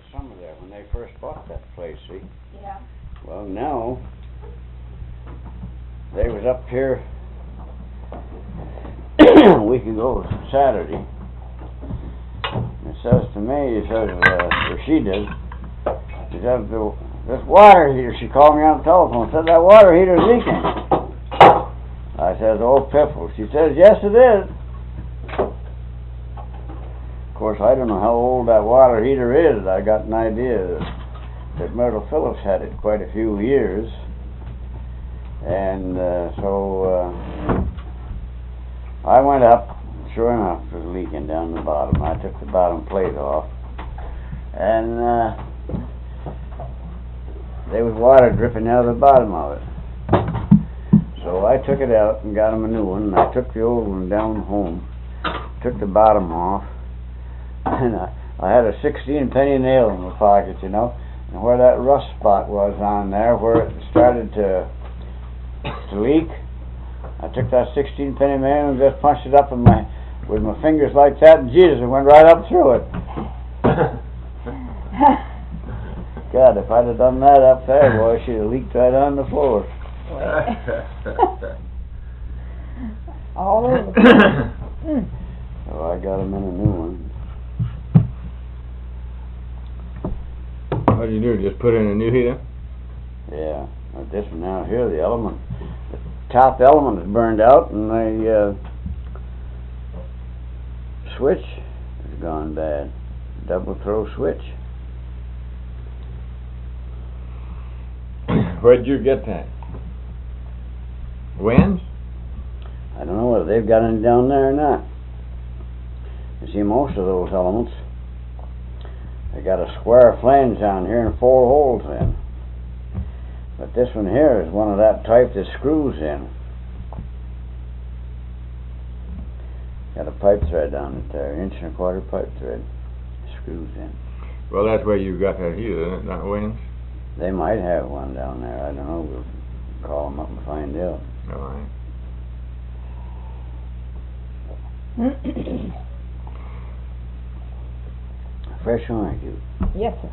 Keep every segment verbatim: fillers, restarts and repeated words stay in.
summer there when they first bought that place, see? Yeah. Well, now, they was up here a week ago, Saturday. It says to me, he says, uh, or she did, she says, the, this water heater, she called me on the telephone, said that water heater's leaking. I says, oh, piffle. She says, yes, it is. Of course, I don't know how old that water heater is. I got an idea that Myrtle Phillips had it quite a few years. And uh, so uh, I went up. Sure enough, it was leaking down the bottom. I took the bottom plate off. And uh, there was water dripping out of the bottom of it. So I took it out and got him a new one. And I took the old one down home, took the bottom off, and I, I had a sixteen penny nail in my pocket, you know, and where that rust spot was on there, where it started to to leak, I took that sixteen penny nail and just punched it up in my with my fingers like that, and Jesus, it went right up through it. God, if I'd have done that up there, boy, she'd have leaked right on the floor. All over the place. So I got him in a new one. What did you do? Just put in a new heater? Yeah. But this one down here, the element, the top element is burned out, and the uh, switch has gone bad. Double throw switch. Where'd you get that? Winds? I don't know whether they've got any down there or not. You see, most of those elements, they got a square flange down here and four holes in. But this one here is one of that type that screws in. Got a pipe thread on it there, inch and a quarter pipe thread. Screws in. Well, that's where you got that heater, isn't it, not Winds? They might have one down there. I don't know. We'll call them up and find out. All right. Fresh orange juice. Yes, sir.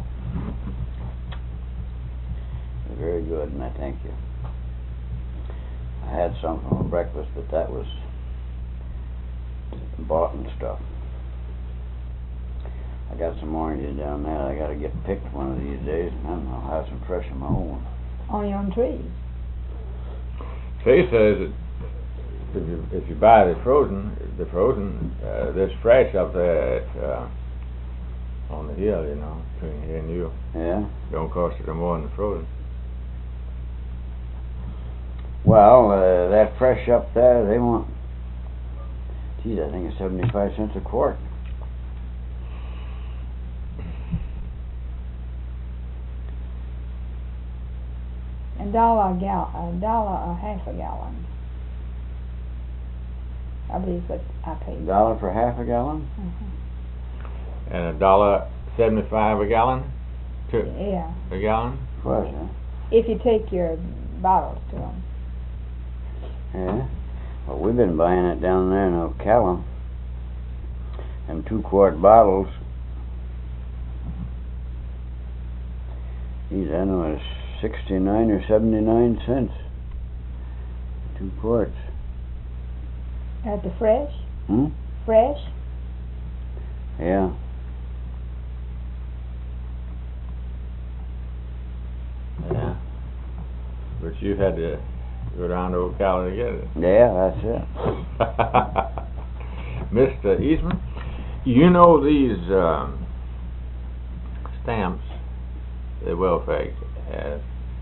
Very good, and I thank you. I had some for my breakfast, but that was bought and stuff. I got some oranges down there. I got to get picked one of these days, and I'll have some fresh of my own. On your own trees. Faye says that if you, if you buy the frozen, the frozen, uh, this fresh up there at, uh, on the hill, you know, between here and you, Yeah? don't cost you no more than the frozen. Well, uh, that fresh up there, they want, geez, I think it's seventy-five cents a quart. A dollar a gal, a dollar a half a gallon. I believe what I A paid. dollar for half a gallon? Uh-huh. And a dollar seventy-five a gallon? To Yeah. a gallon? What, huh? If you take your bottles to them. Yeah? Well, we've been buying it down there in Ocala. And two quart bottles. Geez, I know it's sixty-nine or seventy-nine cents. Two quarts. At the fresh? Hmm? Fresh? Yeah. Yeah. But you had to go down to Ocala to get it. Yeah, that's it. Mister Eastman, you know these um, stamps the welfare has,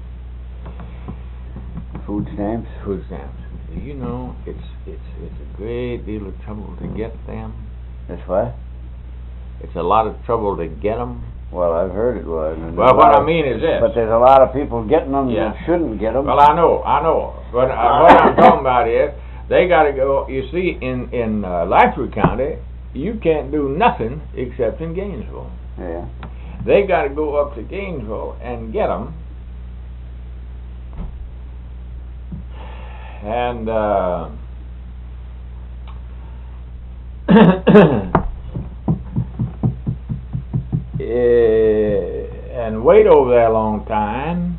Food stamps? food stamps. Do you know it's it's it's a great deal of trouble to get them? That's what? It's a lot of trouble to get them. Well, I've heard it was. and Well, there's a what lot I of- mean is this. But there's a lot of people getting them Yeah. that shouldn't get them. Well, I know, I know. But uh, what I'm talking about is, they got to go. You see, in in uh, Lathrop County, you can't do nothing except in Gainesville. Yeah. They got to go up to Gainesville and get them. And uh, eh, wait over there a long time.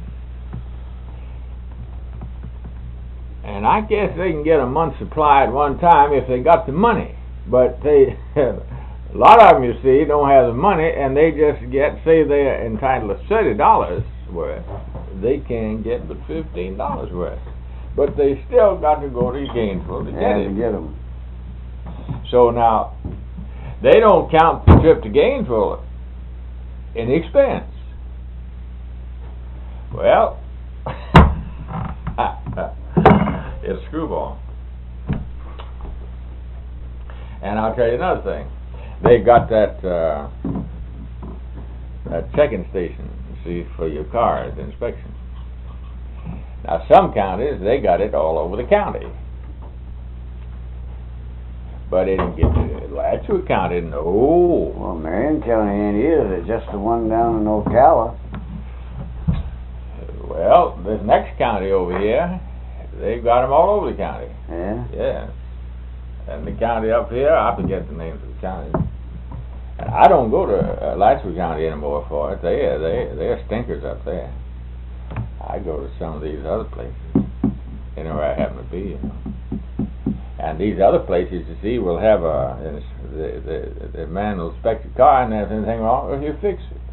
And I guess they can get a month's supply at one time if they got the money. But they, a lot of them, you see, don't have the money, and they just get, say they're entitled to thirty dollars worth, they can't get but fifteen dollars worth. But they still got to go to Gainesville to get Yeah, it. to get 'em. So now, they don't count the trip to Gainesville in expense. Well, it's a screwball. And I'll tell you another thing. They got that uh, that checking station, you see, for your car's inspection. Now, some counties, they got it all over the county. But it didn't get to Alachua County, no. Well, Marion County ain't either. It's just the one down in Ocala. Well, this next county over here, they've got them all over the county. Yeah? Yeah. And the county up here, I forget the names of the counties. And I don't go to uh, Alachua County anymore for it. They are, they, they're stinkers up there. I go to some of these other places, anywhere I happen to be, you know. And these other places, you see, will have a, the, the, the man will inspect your car, and if there's anything wrong, well, he'll fix it.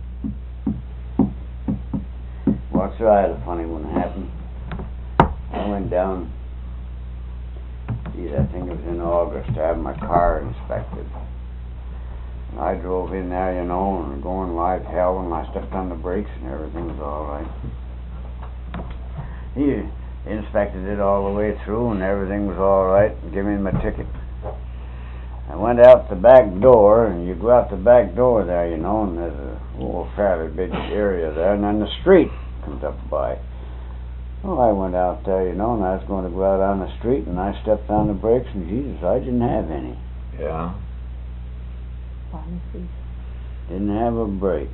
Well, so I had a funny one happen. I went down, geez, I think it was in August, to have my car inspected. And I drove in there, you know, and going like hell, and I stepped on the brakes, and everything was all right. He inspected it all the way through, and everything was all right, and gave me my ticket. I went out the back door, and you go out the back door there, you know, and there's a little fairly big area there, and then the street comes up by. Well, I went out there, you know, and I was going to go out on the street, and I stepped on the brakes, and Jesus, I didn't have any. Yeah. Didn't have a brake.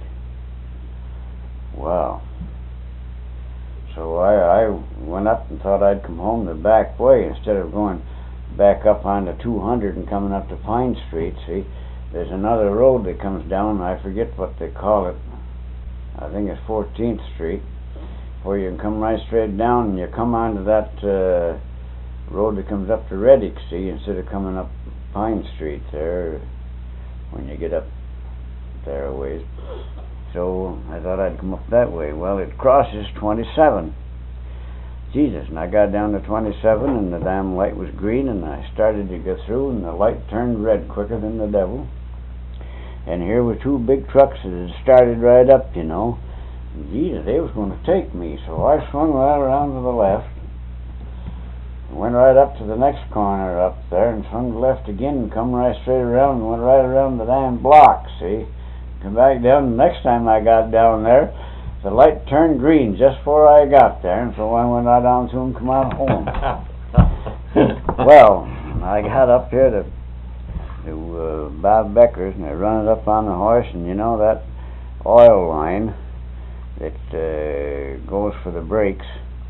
Wow. So I, I went up and thought I'd come home the back way instead of going back up onto two hundred and coming up to Pine Street. See, there's another road that comes down, I forget what they call it. I think it's fourteenth Street, where you can come right straight down and you come onto that uh, road that comes up to Reddick, see, instead of coming up Pine Street there when you get up there a ways. So I thought I'd come up that way. Well, it crosses twenty-seven. Jesus, and I got down to twenty-seven, and the damn light was green, and I started to go through, and the light turned red quicker than the devil. And here were two big trucks that had started right up, you know. And Jesus, they was going to take me, so I swung right around to the left, and went right up to the next corner up there, and swung to the left again, and come right straight around, and went right around the damn block, see? Come back down, the next time I got down there, the light turned green just before I got there, and so I went right on through and come out home. Well, I got up here to, to uh, Bob Becker's, and I run it up on the horse, and you know that oil line that uh, goes for the brakes,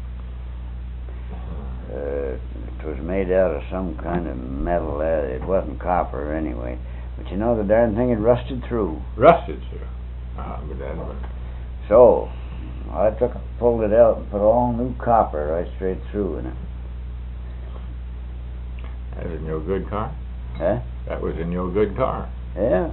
uh, it was made out of some kind of metal. Uh, it wasn't copper anyway. But you know, the darn thing had rusted through. Rusted, sir. Ah, but that one. So, I took it, pulled it out, and put all new copper right straight through in it. That was in your good car? Huh? That was in your good car. Yeah.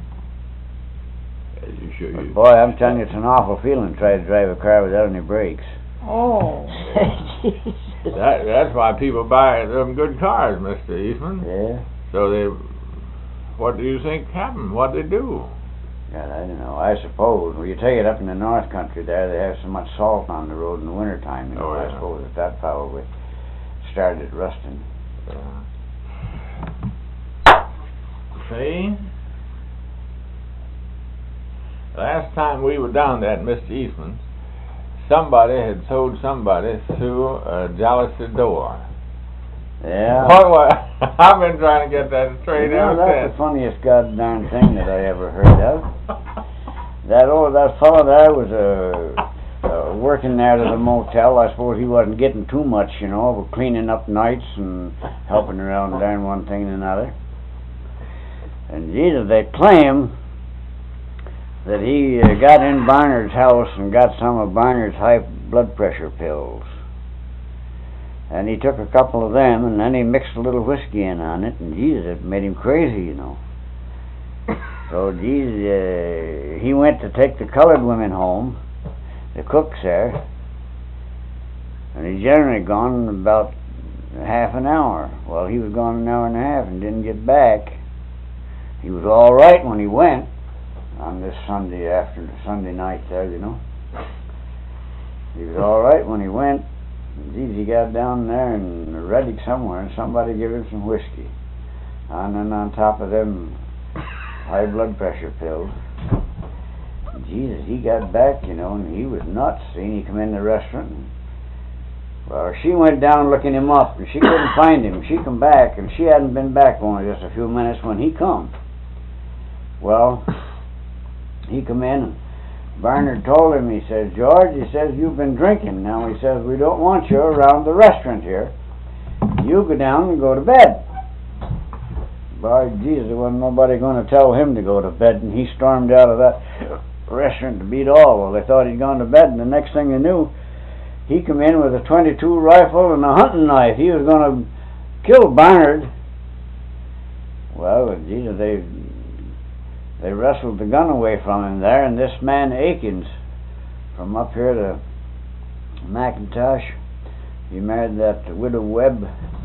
As you should But use. boy, I'm telling you, it's an awful feeling to try to drive a car without any brakes. Oh. That, that's why people buy them good cars, Mister Eastman. Yeah? So they, what do you think happened? What they do? God, I don't know. I suppose, well, you take it up in the North Country there, they have so much salt on the road in the wintertime, you know, Oh, yeah. I suppose that that probably started rusting. Uh, see? Last time we were down there at Mister Eastman's, somebody had sold somebody through a jalousie door. Yeah. Boy, what, I've been trying to get that straight You know, ever that's the since. funniest goddamn thing that I ever heard of. That old, that fellow there was uh, uh, working there at the motel. I suppose he wasn't getting too much, you know, but cleaning up nights and helping around there and one thing and another. And Jesus, they claim that he uh, got in Barnard's house and got some of Barnard's high blood pressure pills. And he took a couple of them, and then he mixed a little whiskey in on it, and Jesus, it made him crazy, you know. So, Jesus, uh, he went to take the colored women home, the cooks there, and he generally gone about half an hour. Well, he was gone an hour and a half and didn't get back. He was all right when he went on this Sunday after Sunday night there, you know. He was all right when he went. Geez, he got down there in Reading somewhere, and somebody gave him some whiskey. And then on top of them high blood pressure pills. Jesus, he got back, you know, and he was nuts. And he come in the restaurant. And, well, she went down looking him up, and she couldn't find him. She come back, and she hadn't been back only just a few minutes when he come. Well, he come in, and Barnard told him, he says, George, he says, you've been drinking. Now, he says, we don't want you around the restaurant here. You go down and go to bed. By Jesus, there wasn't nobody going to tell him to go to bed, and he stormed out of that restaurant to beat all. Well, they thought he'd gone to bed, and the next thing they knew, he come in with a twenty-two rifle and a hunting knife. He was going to kill Barnard. Well, Jesus, they they wrestled the gun away from him there, and this man Akins, from up here to McIntosh, he married that widow Webb.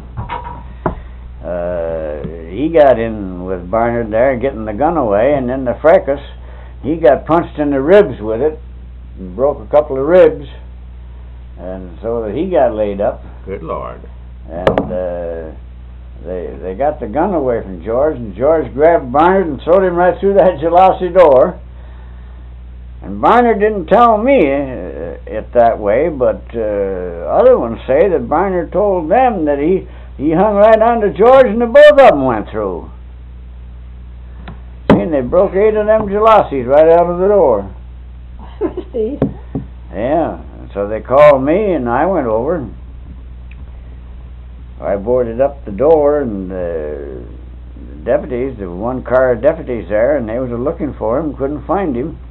Uh, he got in with Barnard there, getting the gun away, and then the fracas, he got punched in the ribs with it, and broke a couple of ribs, and so that he got laid up. Good Lord. And uh, they they got the gun away from George, and George grabbed Barnard and throwed him right through that Gelasi door. And Barnard didn't tell me uh, it that way, but uh, other ones say that Barnard told them that he He hung right on to George, and the both of them went through. See, and they broke eight of them Gelasis right out of the door. Steve. Yeah, so they called me, and I went over. I boarded up the door, and the deputies, there were one car of deputies there, and they was looking for him, couldn't find him.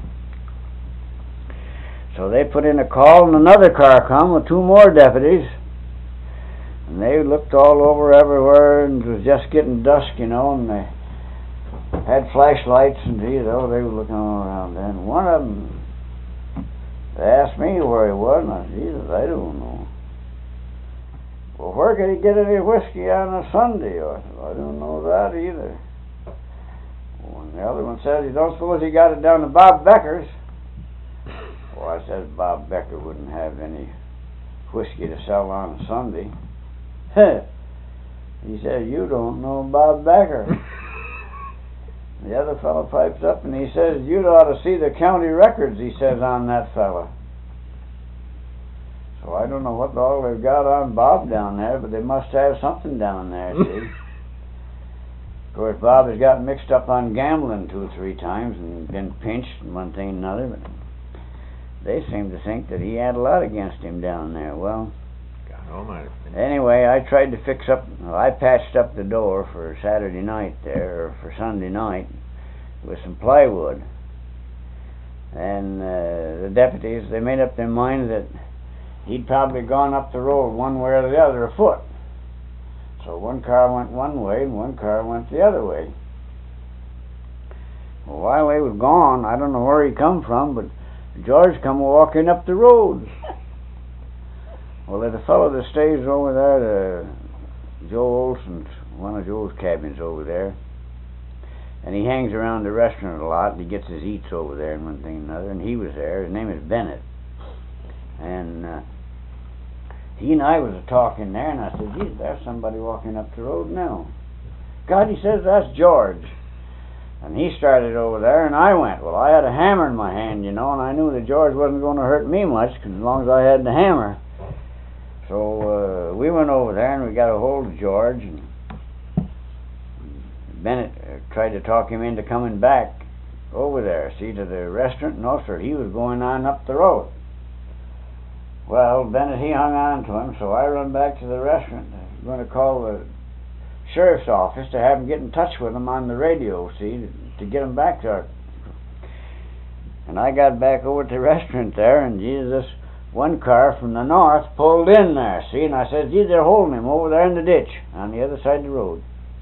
So they put in a call, and another car come with two more deputies. And they looked all over everywhere, and it was just getting dusk, you know, and they had flashlights, and geez, oh, they were looking all around there. And one of them, they asked me where he was, and I said, Jesus, I don't know. Well, where could he get any whiskey on a Sunday? I said, I don't know that either. Well, and the other one says, you don't suppose he got it down to Bob Becker's? Well, I said, Bob Becker wouldn't have any whiskey to sell on a Sunday. He said, you don't know Bob Becker. The other fellow pipes up and he says, you'd ought to see the county records, he says, on that fella. So I don't know what all they've got on Bob down there, but they must have something down there, see. Of course, Bob has got mixed up on gambling two or three times and been pinched and one thing and another, but they seem to think that he had a lot against him down there. Well, Almighty. Anyway, I tried to fix up, well, I patched up the door for Saturday night there, or for Sunday night, with some plywood. And uh, the deputies, they made up their mind that he'd probably gone up the road one way or the other afoot. So one car went one way and one car went the other way. Well, while they was gone, I don't know where he come from, but George come walking up the road. Well, there's a fellow that stays over there, uh, Joe Olson's, one of Joe's cabins over there, and he hangs around the restaurant a lot, and he gets his eats over there and one thing and another, and he was there. His name is Bennett. And uh, he and I was talking there, and I said, geez, there's somebody walking up the road now. God, he says, that's George. And he started over there, and I went. Well, I had a hammer in my hand, you know, and I knew that George wasn't going to hurt me much, cause as long as I had the hammer. So uh, we went over there and we got a hold of George, and Bennett uh, tried to talk him into coming back over there, see, to the restaurant. No, sir, he was going on up the road. Well, Bennett, he hung on to him, so I run back to the restaurant. I'm going to call the sheriff's office to have him get in touch with him on the radio, see, to, to get him back there. And I got back over to the restaurant there, and Jesus, one car from the north pulled in there, see, and I said, gee, they're holding him over there in the ditch on the other side of the road.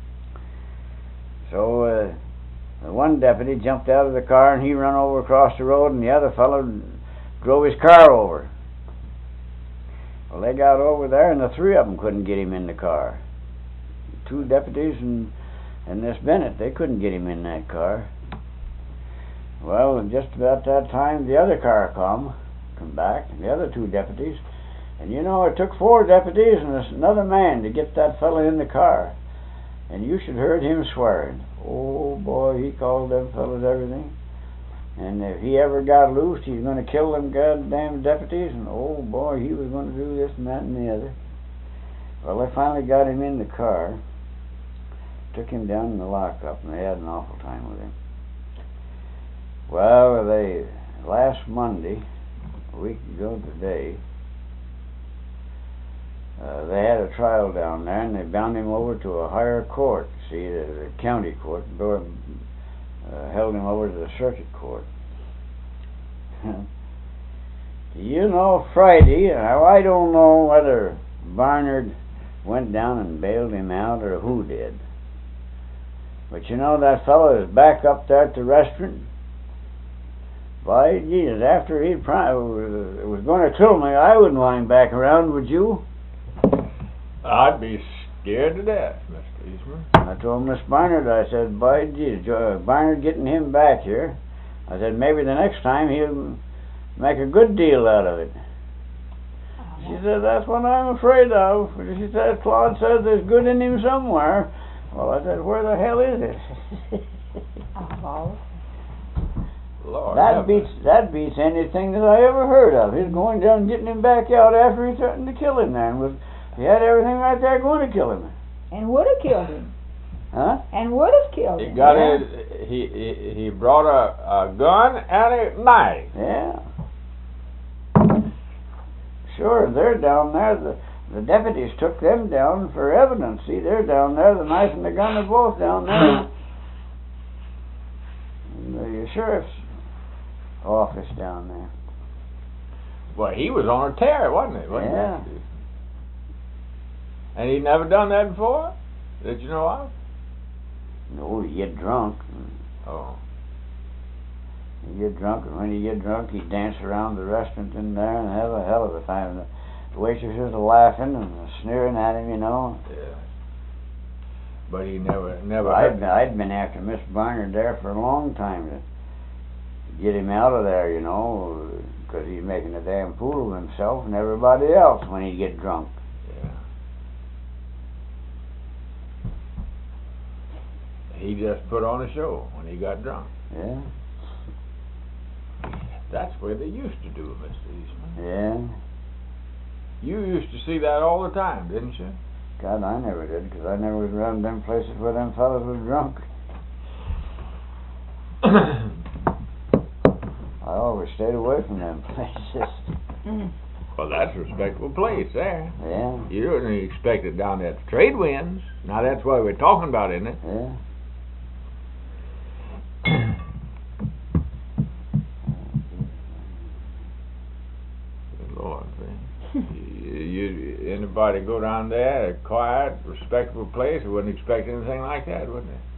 So uh, the one deputy jumped out of the car, and he ran over across the road, and the other fellow drove his car over. Well, they got over there, and the three of them couldn't get him in the car. Two deputies and, and this Bennett, they couldn't get him in that car. Well, just about that time, the other car come, come back, the other two deputies, and you know, it took four deputies and another man to get that fella in the car. And you should heard him swearing. Oh boy, he called them fellas everything. And if he ever got loose, he was going to kill them goddamn deputies, and oh boy, he was going to do this and that and the other. Well, they finally got him in the car, took him down in the lockup, and they had an awful time with him. Well, they, last Monday, a week ago today, uh, they had a trial down there, and they bound him over to a higher court, see, the, the county court, uh, held him over to the circuit court. You know, Friday, now I don't know whether Barnard went down and bailed him out or who did. But you know, that fellow is back up there at the restaurant. By Jesus, after he probably was going to kill me, I wouldn't want him back around, would you? I'd be scared to death, Mister Eastman. I told Miss Barnard, I said, by Jesus, uh, Barnard getting him back here. I said, maybe the next time he'll make a good deal out of it. She said, that's what I'm afraid of. She said, Claude says there's good in him somewhere. Well, I said, where the hell is it? Oh, Lord, that beats that beats anything that I ever heard of. He's going down and getting him back out after he threatened to kill him there. And was, he had everything right there going to kill him. and would have killed him. Huh? And would have killed He him. got Yeah. his, he, he he brought a, a gun and a knife. Yeah. Sure, they're down there. The the deputies took them down for evidence. See, they're down there. The knife and the gun are both down there. And the sheriff's office down there. Well, he was on a tear, wasn't he? Wasn't Yeah. he? And he'd never done that before? Did you know of? No, you get drunk. Oh. You get drunk, and when you get drunk, you dance around the restaurant in there and have a hell of a time. The waitresses are laughing and sneering at him, you know. Yeah. But he never, never. I'd, I'd been after Miss Barnard there for a long time to get him out of there, you know, because he's making a damn fool of himself and everybody else when he get drunk. Yeah. He just put on a show when he got drunk. Yeah, That's where they used to do it, Mister Eastman. yeah. You used to see that all the time, didn't you? God, I never did, because I never was around them places where them fellas was drunk. I always stayed away from them places. Mm. Well, that's a respectable place there. Yeah, You didn't expect it down there at the trade winds. Now that's what we're talking about, isn't it? yeah. Good Lord, man. you, you, anybody go down there, a quiet, respectable place, wouldn't expect anything like that, wouldn't it?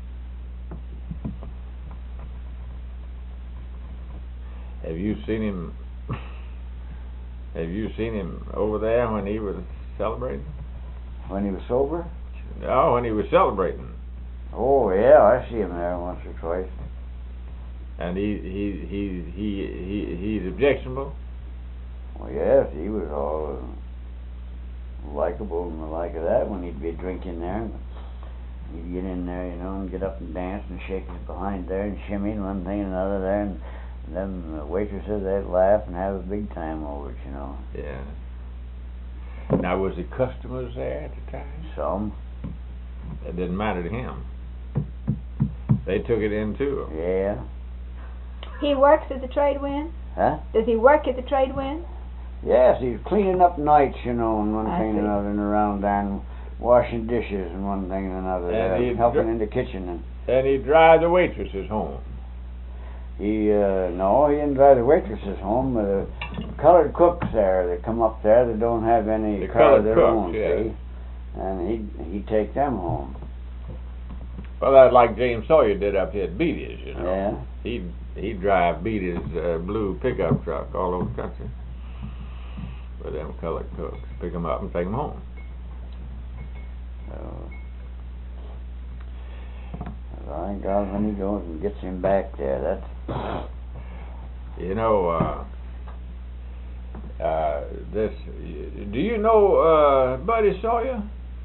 Have you seen him? Have you seen him over there when he was celebrating? When he was sober? No, when he was celebrating, Oh, yeah, I see him there once or twice. and he he he he, he he's objectionable. Well, yes, he was all uh, likable and the like of that when he'd be drinking there. He'd get in there, you know, and get up and dance and shake his behind there and shimmy and one thing and another there, and them uh, waitresses, they'd laugh and have a big time over it, you know. Yeah. Now, was the customers there at the time? Some, It didn't matter to him. They took it in too. yeah. He works at the trade wind? Huh? Does he work at the trade wind? Yes, he's cleaning up nights, you know, and one I thing and see. another, and around there, and washing dishes and one thing and another, And there, he'd helping dr- in the kitchen and... And he drive the waitresses home. He, uh, no, he didn't drive the waitresses home. Uh, colored cooks there that come up there that don't have any The car of colored their cooks, own, yeah. see? And he'd, he'd take them home. Well, that's like James Sawyer did up here at Beatty's, you know. Yeah. He'd, he'd drive Beatty's uh, blue pickup truck all over the country with them colored cooks. Pick them up and take them home. So, well, thank God when he goes and gets him back there, that's... You know, uh, uh, this, do you know, uh, Buddy Sawyer?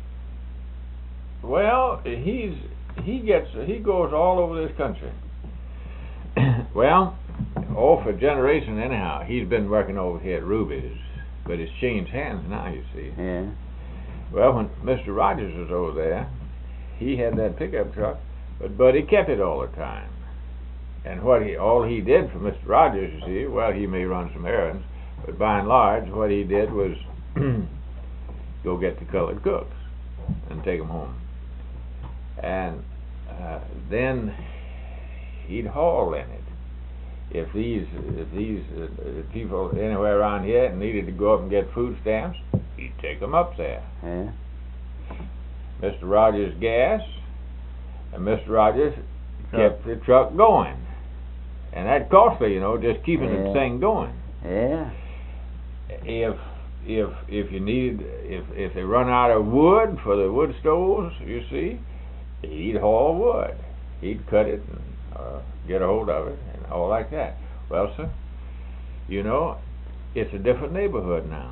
Well, he's, he gets, he goes all over this country. Well, oh, for generations anyhow, he's been working over here at Ruby's, but it's changed hands now, you see. Yeah. Well, when Mister Rogers was over there, he had that pickup truck, but Buddy kept it all the time. And what he, all he did for Mister Rogers, you see, well, he may run some errands, but by and large, what he did was go get the colored cooks and take them home. And uh, then he'd haul in it. If these, if these uh, people anywhere around here needed to go up and get food stamps, he'd take them up there. Yeah. Mister Rogers gas, and Mister Rogers Truck. kept the truck going. And that's costly, you know, just keeping Yeah. the thing going. Yeah. If if if you need if if they run out of wood for the wood stoves, you see, he'd haul wood. He'd cut it and uh, get a hold of it and all like that. Well, sir, you know, it's a different neighborhood now.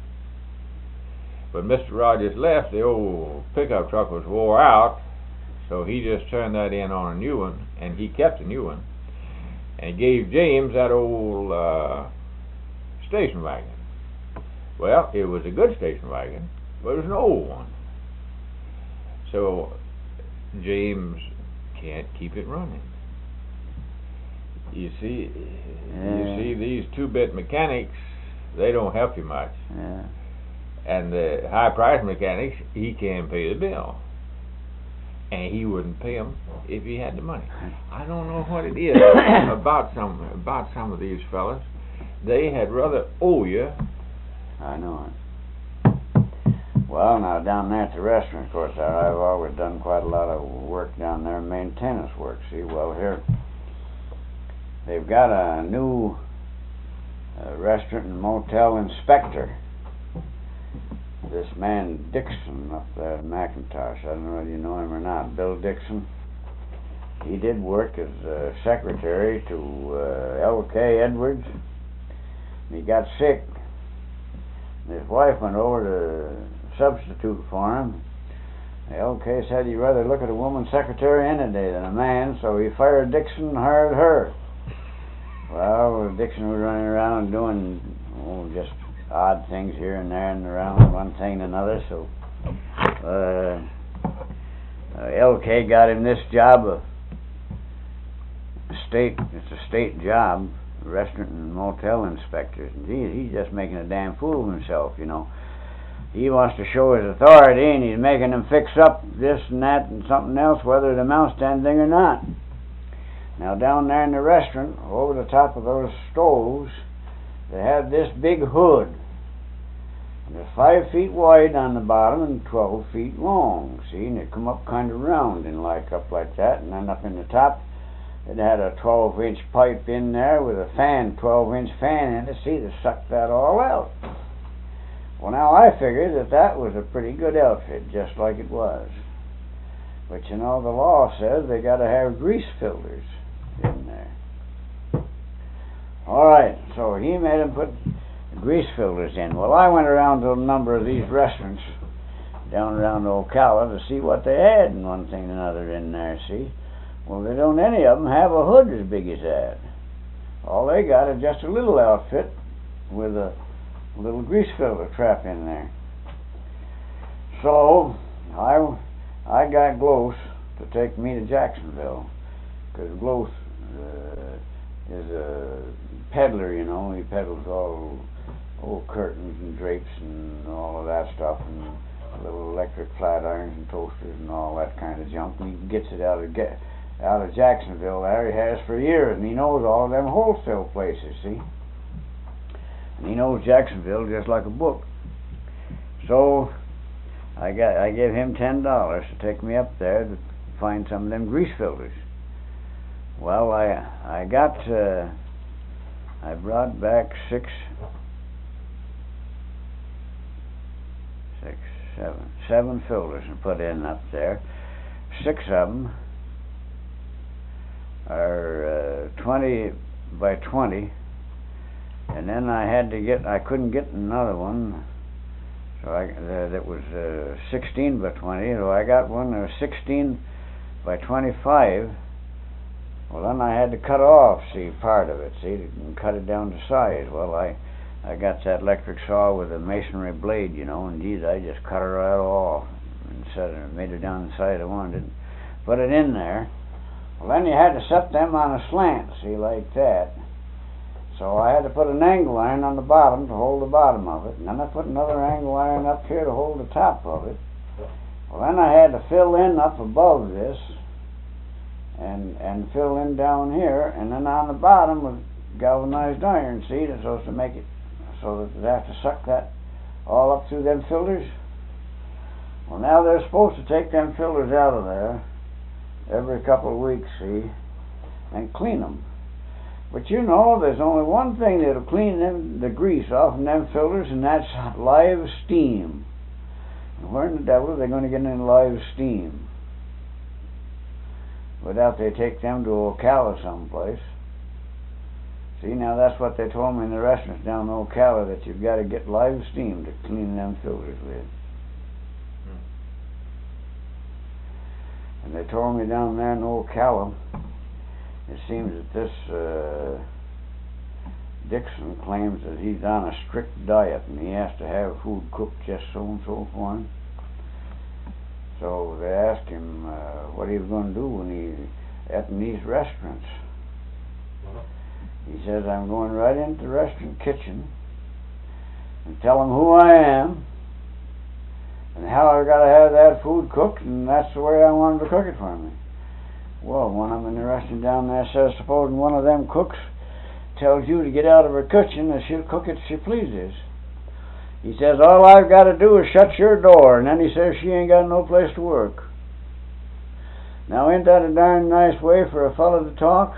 When Mister Rogers left, the old pickup truck was wore out, so he just turned that in on a new one, and he kept the new one, and gave James that old uh, station wagon. Well, it was a good station wagon, but it was an old one. So James can't keep it running. You see, Yeah. you see, these two-bit mechanics, they don't help you much. Yeah. And the high-priced mechanics, he can't pay the bill. And he wouldn't pay them if he had the money. I don't know what it is about some about some of these fellas. They had rather owe you. I know it. Well, now down there at the restaurant, of course, I've always done quite a lot of work down there, maintenance work. See, well here they've got a new uh, restaurant and motel inspector. This man Dixon up there in McIntosh, I don't know whether you know him or not, Bill Dixon. He did work as uh, secretary to uh, L K Edwards. He got sick. His wife went over to substitute for him. L K said he'd rather look at a woman secretary any day than a man, so he fired Dixon and hired her. Well, Dixon was running around doing oh, just odd things here and there and around one thing and another, so uh, uh, L K got him this job, of state, it's a state job, restaurant and motel inspector. And gee, he's just making a damn fool of himself, you know. He wants to show his authority, and he's making them fix up this and that and something else, whether it amounts to anything or not. Now down there in the restaurant, over the top of those stoves, they had this big hood. It's five feet wide on the bottom and twelve feet long, see, and it come up kind of round and like up like that, and then up in the top it had a twelve inch pipe in there with a fan, twelve inch fan in it, see, to suck that all out. Well, now I figured that that was a pretty good outfit, just like it was. But you know, the law says they got to have grease filters in there. All right, so he made them put grease filters in. Well, I went around to a number of these restaurants down around Ocala to see what they had and one thing and another in there, see. Well, they don't any of them have a hood as big as that. All they got is just a little outfit with a little grease filter trap in there. So, I, I got Glose to take me to Jacksonville, because Glose uh, is a peddler, you know. He peddles all old curtains and drapes and all of that stuff, and little electric flat irons and toasters and all that kind of junk. And he gets it out of get out of Jacksonville there. He has for years, and he knows all of them wholesale places, see? And he knows Jacksonville just like a book. So I got I gave him ten dollars to take me up there to find some of them grease filters. Well, I I got uh, I brought back six six seven seven filters and put in up there. Six of them are uh, twenty by twenty, and then I had to get I couldn't get another one. So I, uh, that was uh, sixteen by twenty, so I got one that was sixteen by twenty-five. Well, then I had to cut off, see, part of it, see, and cut it down to size. Well, I I got that electric saw with a masonry blade, you know, and geez, I just cut her right off and set it, made her down the size I wanted, put it in there. Well, then you had to set them on a slant, see, like that. So I had to put an angle iron on the bottom to hold the bottom of it, and then I put another angle iron up here to hold the top of it. Well, then I had to fill in up above this, and and fill in down here, and then on the bottom with galvanized iron, see, so as to make it so that they have to suck that all up through them filters. Well, now they're supposed to take them filters out of there every couple of weeks, see, and clean them. But you know, there's only one thing that'll clean them, the grease off of them filters, and that's live steam. And where in the devil are they going to get any live steam without they take them to Ocala someplace? See, now that's what they told me in the restaurants down in Ocala, that you've got to get live steam to clean them filters with. And they told me down there in Ocala, it seems that this uh, Dixon claims that he's on a strict diet and he has to have food cooked just so and so for him. So they asked him uh, what he was going to do when he ate in these restaurants. He says, I'm going right into the restaurant kitchen and tell them who I am and how I got to have that food cooked, and that's the way I want them to cook it for me. Well, one of them in the restaurant down there says, supposing one of them cooks tells you to get out of her kitchen and she'll cook it as she pleases. He says, all I've got to do is shut your door, and then he says she ain't got no place to work. Now, ain't that a darn nice way for a fellow to talk?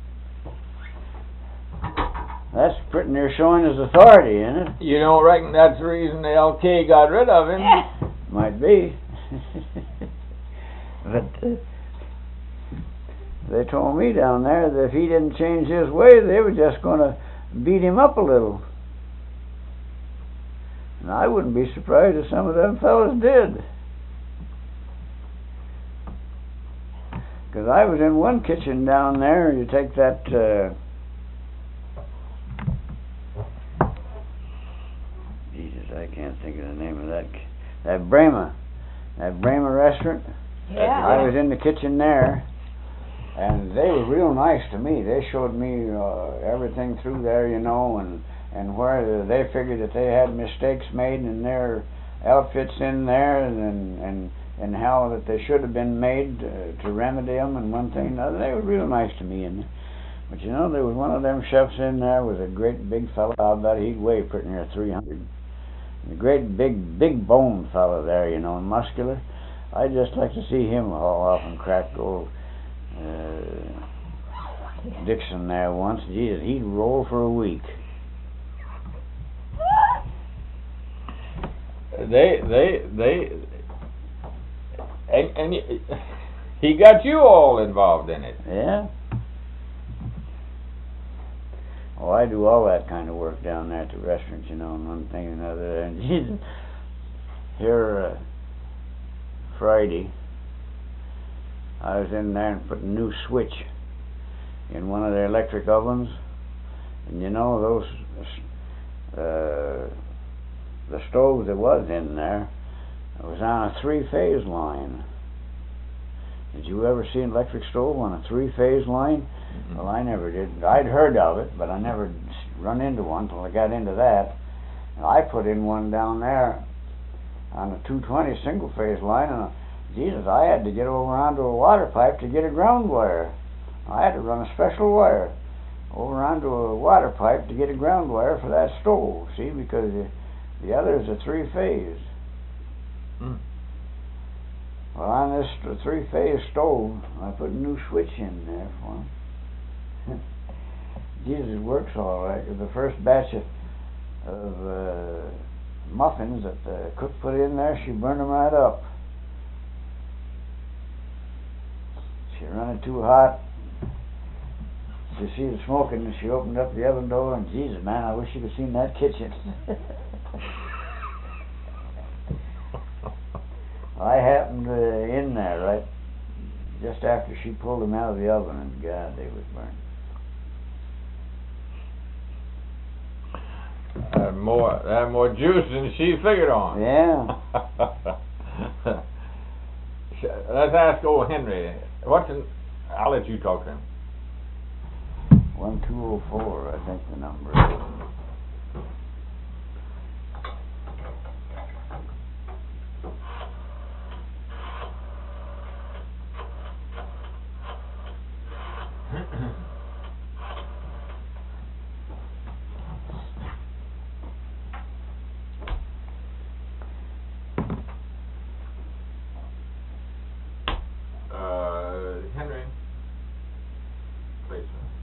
That's pretty near showing his authority, isn't it? You don't reckon that's the reason the L K got rid of him? Might be. But uh, they told me down there that if he didn't change his way, they were just going to beat him up a little. And I wouldn't be surprised if some of them fellas did. Because I was in one kitchen down there, you take that... Uh, Jesus, I can't think of the name of that... That Brahma. That Brahma restaurant. Yeah. I was in the kitchen there. And they were real nice to me. They showed me uh, everything through there, you know, and, and where they figured that they had mistakes made in their outfits in there, and and, and how that they should have been made uh, to remedy them, and one thing and another. They were real nice to me. And, but, you know, there was one of them chefs in there was a great big fellow. I bet he'd weigh pretty near three hundred. A great big, big boned fellow there, you know, and muscular. I'd just like to see him haul off and crack old Uh, Dixon there once. Jesus, he'd roll for a week. They, they, they, and, and he got you all involved in it. Yeah. Oh, I do all that kind of work down there at the restaurant, you know, and one thing and another. And Jesus, here uh, Friday, I was in there and put a new switch in one of their electric ovens, and you know those uh, the stove that was in there, it was on a three-phase line. Did you ever see an electric stove on a three-phase line? Mm-hmm. Well, I never did. I'd heard of it, but I never run into one till I got into that. And I put in one down there on a two twenty single-phase line, and Jesus, I had to get over onto a water pipe to get a ground wire. I had to run a special wire over onto a water pipe to get a ground wire for that stove, see, because the, the other is a three-phase. Mm. Well, on this th- three-phase stove, I put a new switch in there for him. Jesus, it works all right. The first batch of, of uh, muffins that the cook put in there, she burned them right up. She run it too hot. She see the smoking, and she opened up the oven door, and Jesus, man, I wish you could have seen that kitchen. I happened uh, in there right just after she pulled them out of the oven, and God, they was burnt. Uh, more, uh, more juice than she figured on. Yeah. Let's ask old Henry. What's in, I'll let you talk to him. One two oh four, I think the number is. uh, Henry, please.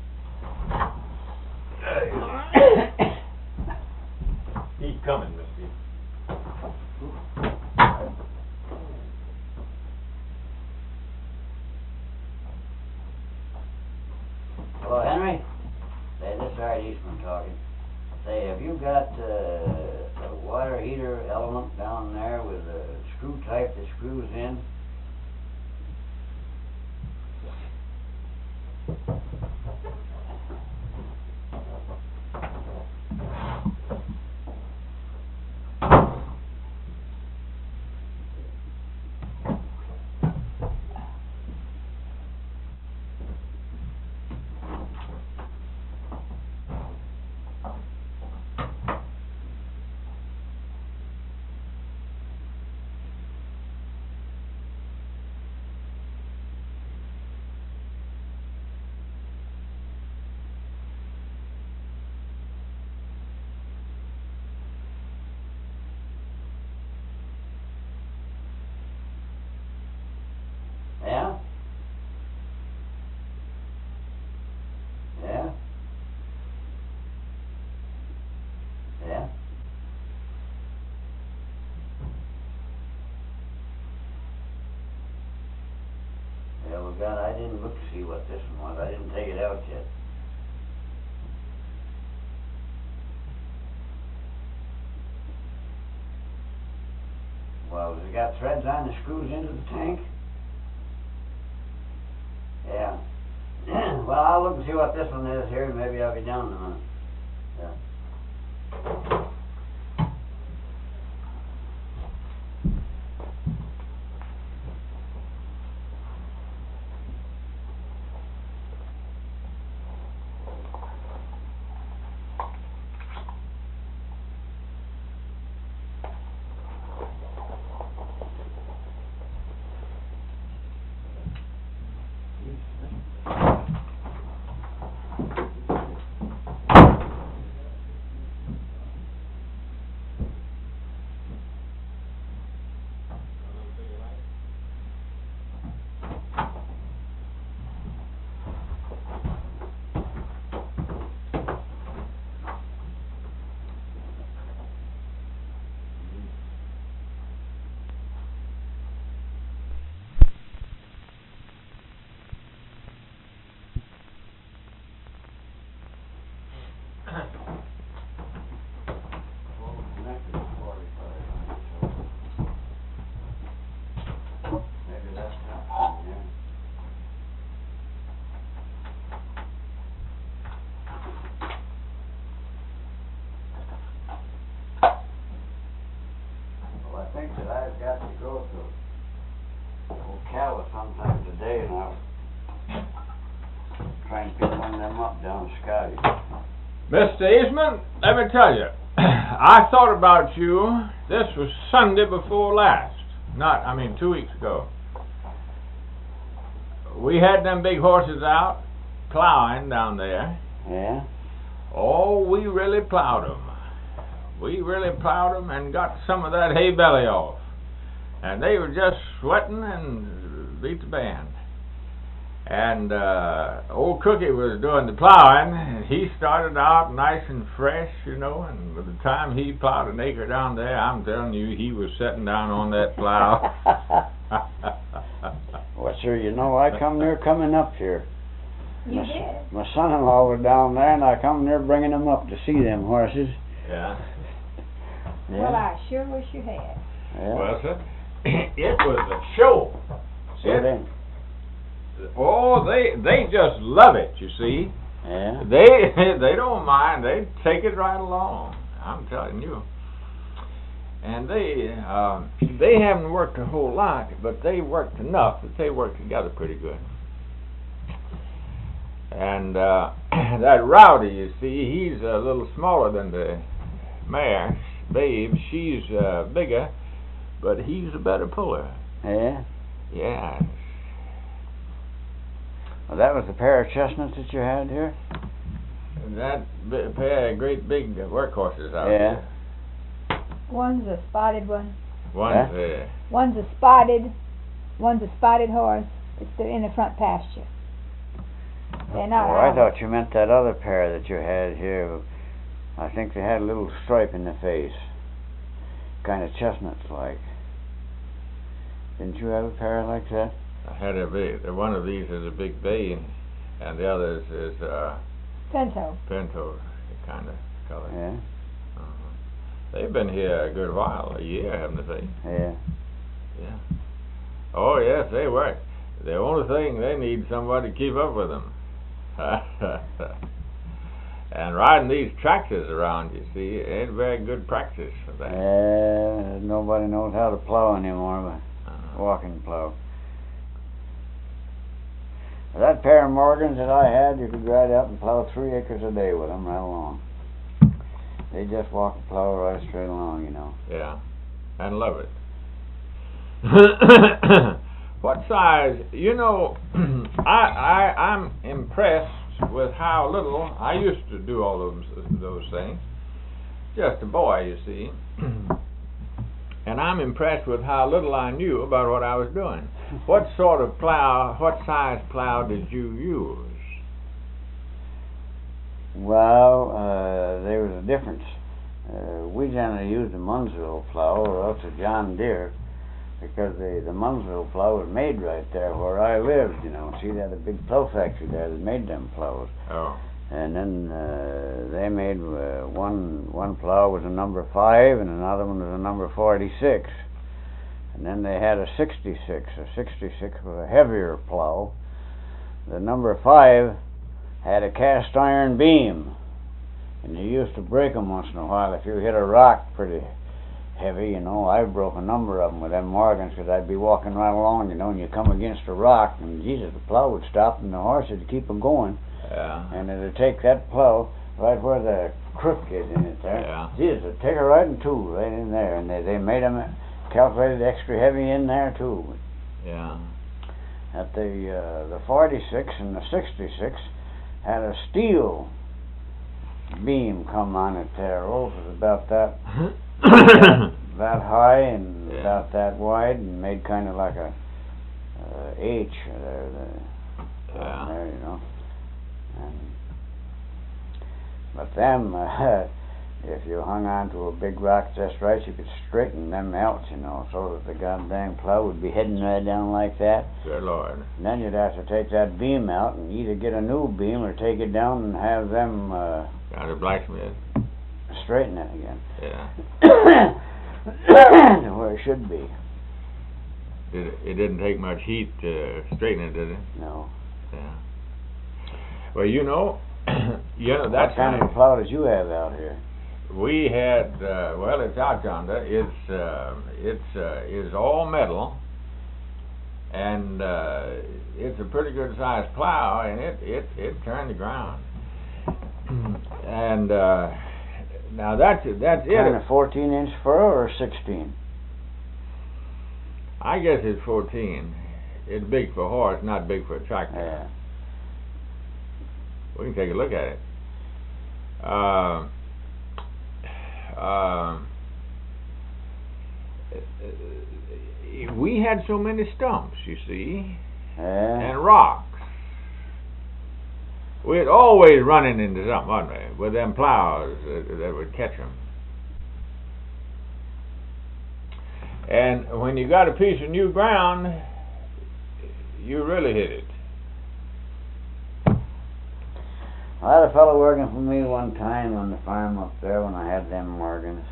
He's coming, Misty. Hello, Henry? Say, this is Art Eastman talking. Say, have you got uh, a water heater element down there with a screw type that screws in? Yeah? Yeah? Yeah? Yeah, well, God, I didn't look to see what this one was. I didn't take it out yet. Well, has it got threads on that screws into the tank? Yeah. Well, I'll look and see what this one is here, and maybe I'll be down in a minute. Yeah. I think that I've got to go to Ocala sometime today, and I'll try and pick one of them up down in Scotty. Mister Eastman, let me tell you, I thought about you. This was Sunday before last. Not, I mean, two weeks ago. we had them big horses out plowing down there. Yeah? Oh, we really plowed them. We really plowed them and got some of that hay belly off. And they were just sweating and beat the band. And uh, old Cookie was doing the plowing, and he started out nice and fresh, you know, and by the time he plowed an acre down there, I'm telling you, he was sitting down on that plow. Well, sir, you know, I come near coming up here. You my, did. My son-in-law was down there, and I come near bringing him up to see them horses. Yeah. Yeah. Well, I sure wish you had. Yeah. Well, sir, it was a show. So It- then, Oh, they they just love it, you see. yeah. They they don't mind. They take it right along. I'm telling you. And they uh, they haven't worked a whole lot, but they worked enough that they work together pretty good. And uh, that Rowdy, you see, he's a little smaller than the mare, Babe. She's uh, bigger, but he's a better puller. Yeah. Yeah. Well, that was the pair of chestnuts that you had here? That bi- pair of great big workhorses out Yeah. there. One's a spotted one. One's Huh? uh, One's a spotted. One's a spotted horse. It's the, in the front pasture. They're not. Oh, I ours. thought you meant that other pair that you had here. I think they had a little stripe in the face. Kind of chestnuts like. Didn't you have a pair like that? I had a big. uh, One of these is a big bay, and, and the other is, is uh, Pinto. pinto kind of color. Yeah. Uh-huh. They've been here a good while, a year, haven't they? Yeah. Yeah. Oh yes, they work. The only thing they need somebody to keep up with them. And riding these tractors around, you see, ain't very good practice for that. Uh, nobody knows how to plow anymore, but Uh-huh. walking plow. That pair of Morgans that I had, you could ride out and plow three acres a day with them right along. They just walk and plow right straight along, you know. Yeah, and love it. What size? You know, I I I'm impressed with how little I used to do all those those things. Just a boy, you see, and I'm impressed with how little I knew about what I was doing. What sort of plow? What size plow did you use? Well, uh, there was a difference. Uh, we generally used a Munsville plow or else a John Deere, because the, the Munsville plow was made right there where I lived, you know. See, they had a big plow factory there that made them plows. Oh, And then uh, they made uh, one one plow was a number five and another one was a number forty-six. And then they had a sixty-six. A sixty-six was a heavier plow. The number five had a cast iron beam, and you used to break them once in a while if you hit a rock pretty heavy, you know. I broke a number of them with them Morgans, because I'd be walking right along, you know, and you come against a rock, and Jesus, the plow would stop, and the horse would keep it going. yeah. And it'd take that plow right where the crook is in it there. Yeah. Jesus, it'd take it right in two, right in there. And they, they made them calculated extra heavy in there too. Yeah. At the uh, the forty-six and the sixty-six had a steel beam come on it there. Oh, it was about that that high and Yeah. about that wide, and made kind of like a uh, H there, the, Yeah. there, you know. And, but them, uh, if you hung on to a big rock just right, you could straighten them out, you know, so that the goddamn plow would be heading right down like that. Good Lord. And then you'd have to take that beam out and either get a new beam or take it down and have them uh, Got a blacksmith. straighten it again. Yeah. To where it should be. Did it, it didn't take much heat to straighten it, did it? No. Yeah. Well, you know, you know What that's kind of a plow did you have out here? We had uh, well, it's out yonder. It's uh, it's uh, is all metal, and uh, it's a pretty good sized plow, and it it it turned the ground. And uh, now that's that's Kind it. of fourteen inch furrow or sixteen? I guess it's fourteen. it's big for a horse, not big for a tractor. Yeah. We can take a look at it. Uh, uh, we had so many stumps, you see, Yeah. and rocks. We'd always running into something, wasn't we, with them plows that, that would catch them. And when you got a piece of new ground, you really hit it. I had a fellow working for me one time on the farm up there when I had them Morgans.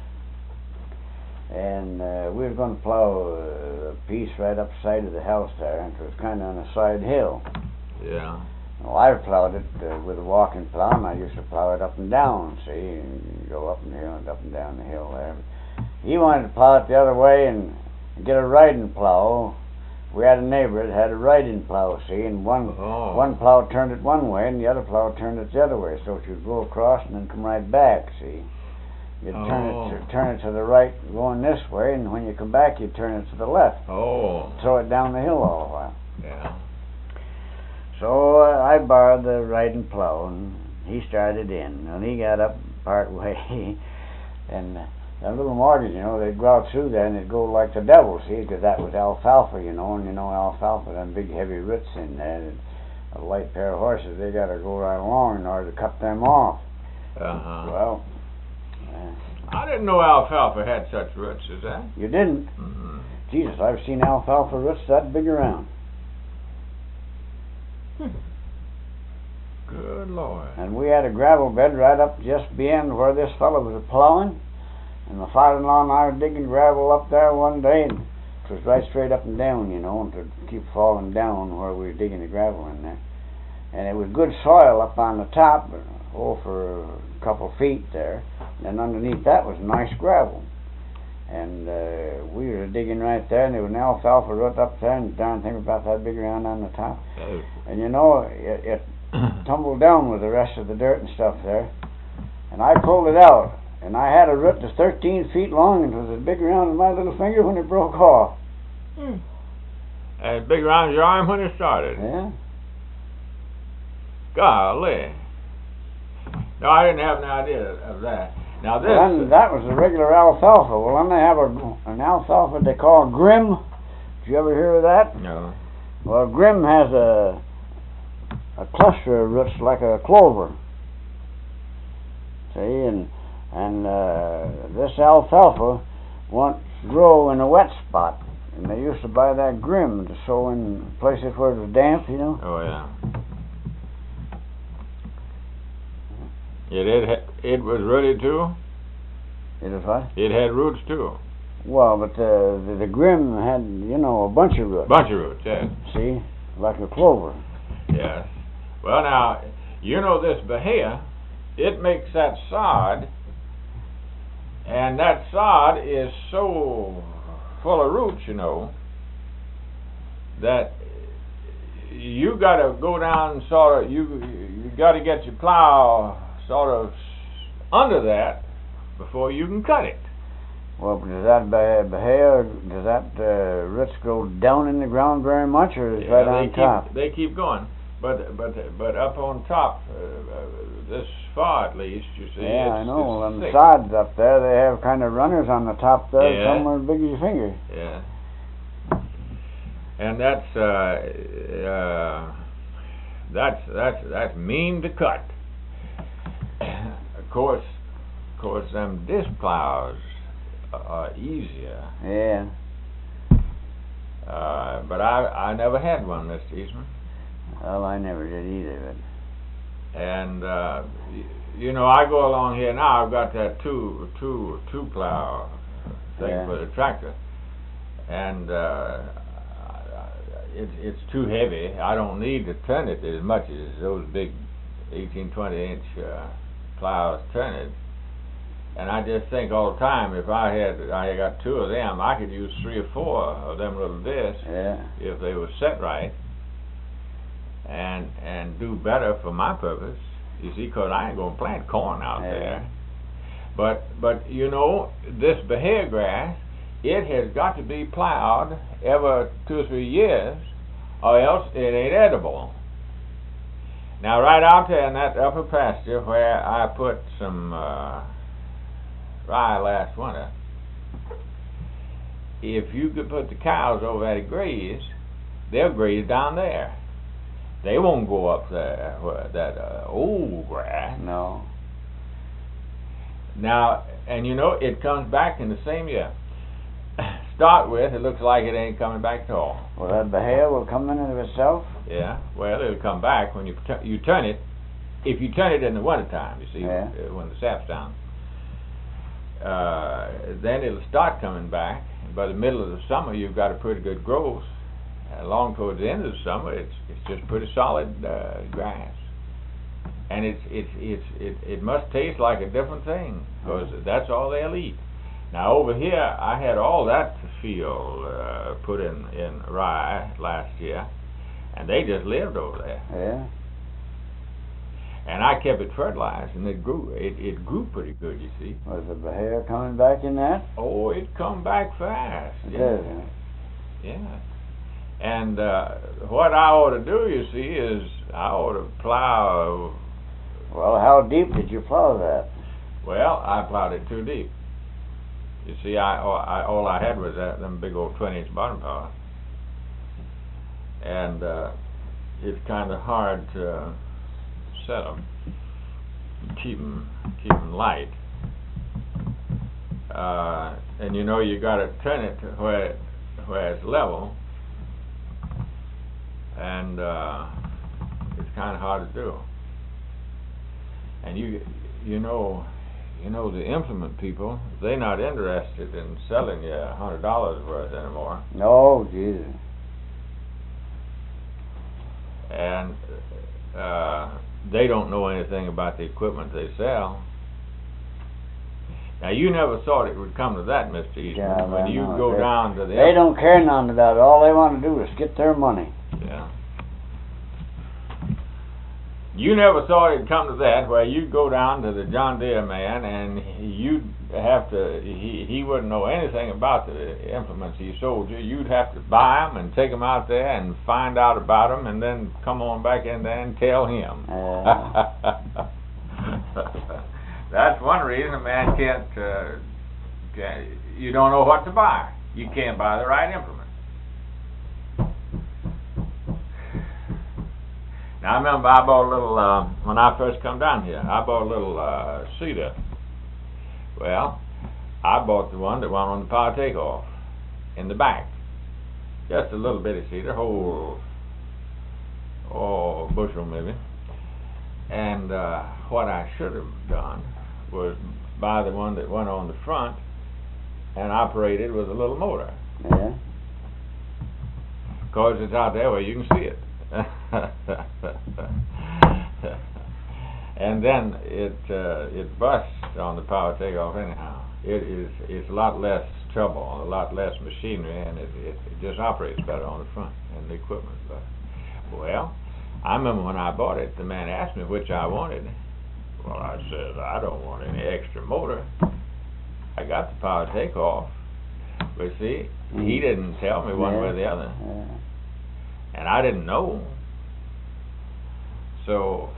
And uh, we were going to plow a piece right up the side of the house there, and it was kind of on a side hill. Yeah. Well, I plowed it uh, with a walking plow, and I used to plow it up and down, see, and go up the hill and up and down the hill there. He wanted to plow it the other way and get a riding plow. We had a neighbor that had a riding plow, see, and one Oh. one plow turned it one way and the other plow turned it the other way, so it would go across and then come right back, see. You'd turn it Oh. to, turn it to the right going this way, and when you come back you'd turn it to the left. Oh. Throw it down the hill all the while. Yeah. So uh, I borrowed the riding plow, and he started in, and he got up part way, and uh, them little mortars, you know, they'd go out through there, and it'd go like the devil, see, because that was alfalfa, you know, and you know alfalfa, them big heavy roots in there, and a light pair of horses, they got to go right along in order to cut them off. Uh-huh. Well, uh, I didn't know alfalfa had such roots as that. you didn't? Mm-hmm. Jesus, I've seen alfalfa roots that big around. Good Lord. And we had a gravel bed right up just beyond where this fellow was plowing. And my father-in-law and I were digging gravel up there one day, and it was right straight up and down, you know, and to keep falling down where we were digging the gravel in there. And it was good soil up on the top, oh, for a couple feet there. And then underneath that was nice gravel. And uh, we were digging right there, and there was an alfalfa root up there, and the darn thing about that big around on the top. Oh. And you know, it, it tumbled down with the rest of the dirt and stuff there. And I pulled it out, and I had a root that's thirteen feet long, and it was as big around as my little finger when it broke off. Mm. As big around your arm when it started. Yeah? Golly. No, I didn't have any idea of that. Now this... Well, then that was the regular alfalfa. Well, then they have a, an alfalfa they call Grim. Did you ever hear of that? No. Well, Grim has a a cluster of roots like a clover. See, and and uh, this alfalfa won't grow in a wet spot. And they used to buy that Grim to sow in places where it was damp, you know. Oh, yeah. It it, ha- it was rooted too? It is what? It had roots too. Well, but the, the the Grim had, you know, a bunch of roots. Bunch of roots, yes. See, like a clover. Yes. Well, now, you know this Bahia, it makes that sod, and that sod is so full of roots, you know, that you got to go down sort of, you you got to get your plow sort of under that before you can cut it. Well, does that Bahia, does that uh, roots go down in the ground very much, or is it right Yeah, on they keep, top? They keep going, but but but up on top, uh, uh, this far at least, you see. Yeah, it's, I know. Well, it's them thick. sods up there, they have kind of runners on the top there, Yeah. somewhere as big as your finger. Yeah. And that's uh, uh, that's that's that's mean to cut. Of course, of course, them disc plows are easier. Yeah. Uh, but I I never had one, Mister Eastman. Well, I never did either, but And uh, y- you know, I go along here now. I've got that two two two plow thing Yeah. for the tractor, and uh, it's it's too heavy. I don't need to turn it as much as those big eighteen, twenty inch uh, plows turn it. And I just think all the time, if I had I got two of them, I could use three or four of them little discs yeah. if they were set right, and and do better for my purpose. You see, 'cause I ain't gonna plant corn out Yeah. there. But but you know, this Bahia grass, it has got to be plowed every two or three years, or else it ain't edible. Now, right out there in that upper pasture where I put some uh, rye last winter, if you could put the cows over there to graze, they'll graze down there. They won't go up there where that uh, old grass. No. Now, and you know, it comes back in the same year. Start with, it looks like it ain't coming back at all. Well, that Bahia will come in of itself? Yeah, well, it'll come back when you tu- you turn it. If you turn it in the wintertime, you see, Yeah. uh, when the sap's down, uh, then it'll start coming back. And by the middle of the summer, you've got a pretty good growth. Along towards the end of the summer, it's it's just pretty solid uh, grass, and it's it's it's it it must taste like a different thing because that's all they'll eat. Now over here, I had all that field uh, put in in rye last year, and they just lived over there. Yeah. And I kept it fertilized, and it grew. It it grew pretty good, you see. Was the Bahia coming back in that? Oh, it come back fast. It yeah. did, huh? Yeah. And uh, what I ought to do, you see, is I ought to plow. Well, how deep did you plow that? Well, I plowed it too deep. You see, I, I all I had was that them big old twenty inch bottom power, and uh, it's kind of hard to set them, keep them, keep them light. Uh, and you know, you got to turn it to where where it's level. And uh, it's kind of hard to do. And you, you know, you know the implement people, they're not interested in selling you a hundred dollars worth anymore. No, Jesus. And uh, they don't know anything about the equipment they sell. Now, you never thought it would come to that, Mister Eastman, Yeah, when I you know. go They- down to the... They don't care none about it. All they want to do is get their money. Yeah. You never thought it'd come to that, where you'd go down to the John Deere man and you'd have to, he, he wouldn't know anything about the implements he sold you. You'd have to buy them and take them out there and find out about them and then come on back in there and tell him. Uh, That's one reason a man can't, uh, can't, you don't know what to buy. You can't buy the right implement. Now, I remember I bought a little, uh, when I first come down here, I bought a little uh, cedar. Well, I bought the one that went on the power takeoff in the back. Just a little bitty cedar, whole, oh, bushel maybe. And uh, what I should have done was buy the one that went on the front and operated with a little motor. yeah. Because it's out there where you can see it. And then it uh, it busts on the power takeoff anyhow. It is it's a lot less trouble, a lot less machinery, and it, it, it just operates better on the front and the equipment better. Well, I remember when I bought it, the man asked me which I wanted. Well, I said, I don't want any extra motor. I got the power takeoff. But see, he didn't tell me one Yeah. way or the other. Yeah. And I didn't know. So,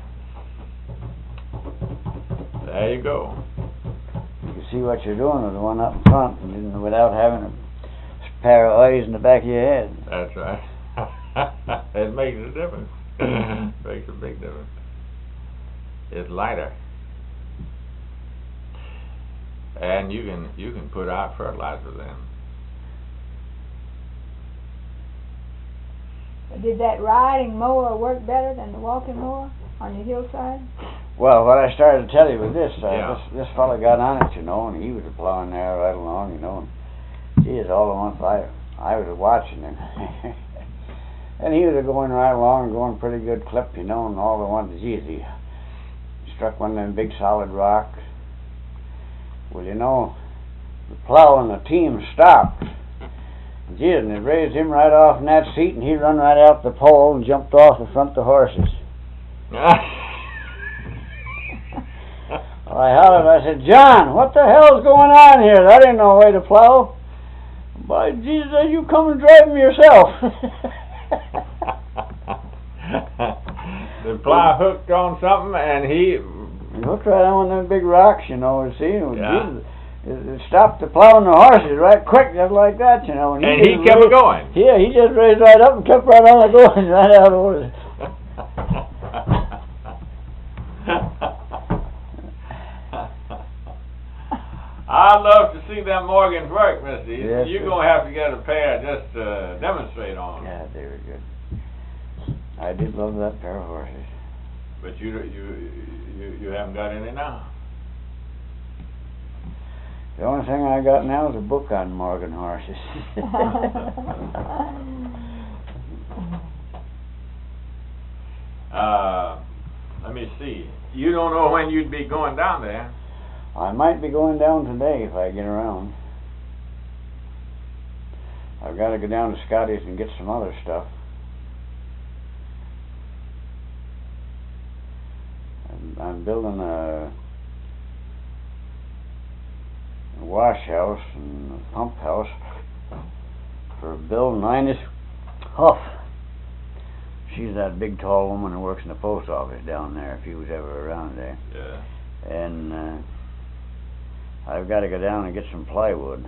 there you go. You can see what you're doing with the one up in front and then without having a pair of eyes in the back of your head. That's right. It makes a difference. Makes a big difference. It's lighter. And you can you can put out fertilizer then. Did that riding mower work better than the walking mower on your hillside? Well, what I started to tell you was this, uh, Yeah. this, this fellow got on it, you know, and he was plowing there right along, you know, and he is all at once, I, I was watching him. And he was going right along, going pretty good clip, you know, and all at once, geez, he struck one of them big solid rocks. Well, you know, the plow and the team stopped. Geez, and it raised him right off in that seat, and he run right out the pole and jumped off in front of the horses. I hollered, I said, John, what the hell's going on here? That ain't no way to plow. By Jesus, you come and drive me yourself. plow hooked on something, and he... He hooked right on one of them big rocks, you know, and see, and Yeah. Jesus, it, it stopped the plowing the horses right quick, just like that, you know. And he just kept raised- going. Yeah, he just raised right up and kept right on going, right out over it. I'd love to see them Morgans work, Mister Eastman. Yes, You're sir. going to have to get a pair just to demonstrate on. Yeah, they were good. I did love that pair of horses. But you, you, you, you haven't got any now. The only thing I got now is a book on Morgan horses. uh, let me see. You don't know when you'd be going down there. I might be going down today if I get around. I've got to go down to Scotty's and get some other stuff. I'm, I'm building a, a wash house and a pump house for Bill Ninus Huff. She's that big tall woman who works in the post office down there, if he was ever around there. Yeah. And uh, I've got to go down and get some plywood.